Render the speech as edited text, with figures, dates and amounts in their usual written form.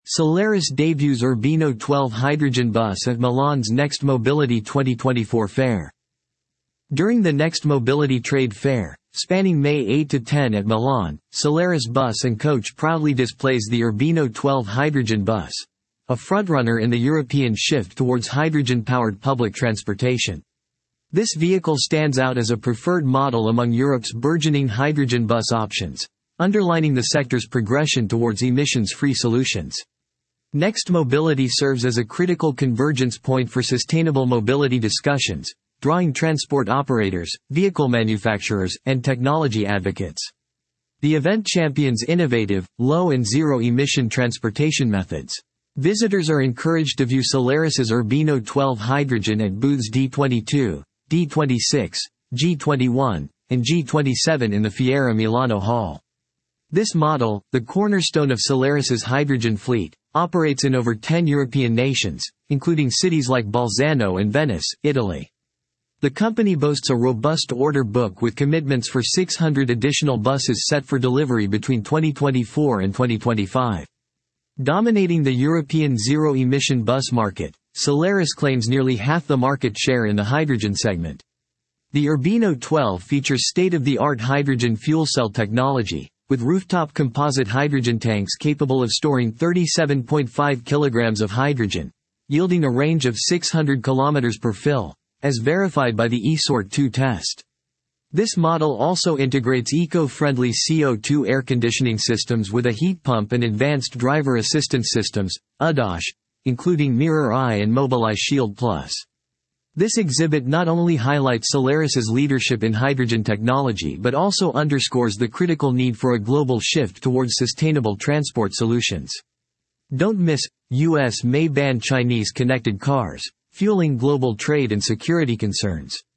Solaris debuts Urbino 12 hydrogen bus at Milan's Next Mobility 2024 fair. During the Next Mobility trade fair, spanning May 8 to 10 at Milan, Solaris Bus & Coach proudly displays the Urbino 12 hydrogen bus, a frontrunner in the European shift towards hydrogen-powered public transportation. This vehicle stands out as a preferred model among Europe's burgeoning hydrogen bus options, underlining the sector's progression towards emissions-free solutions. Next Mobility serves as a critical convergence point for sustainable mobility discussions, drawing transport operators, vehicle manufacturers, and technology advocates. The event champions innovative, low and zero-emission transportation methods. Visitors are encouraged to view Solaris's Urbino 12 hydrogen at booths D22, D26, G21, and G27 in the Fiera Milano Hall. This model, the cornerstone of Solaris's hydrogen fleet, operates in over 10 European nations, including cities like Bolzano and Venice, Italy. The company boasts a robust order book with commitments for 600 additional buses set for delivery between 2024 and 2025. Dominating the European zero-emission bus market, Solaris claims nearly half the market share in the hydrogen segment. The Urbino 12 features state-of-the-art hydrogen fuel cell technology, with rooftop composite hydrogen tanks capable of storing 37.5 kilograms of hydrogen, yielding a range of 600 kilometers per fill, as verified by the eSort 2 test. This model also integrates eco-friendly CO2 air conditioning systems with a heat pump and advanced driver assistance systems, ADAS, including Mirror Eye and Mobileye Shield Plus. This exhibit not only highlights Solaris's leadership in hydrogen technology but also underscores the critical need for a global shift towards sustainable transport solutions. Don't miss, U.S. may ban Chinese connected cars, fueling global trade and security concerns.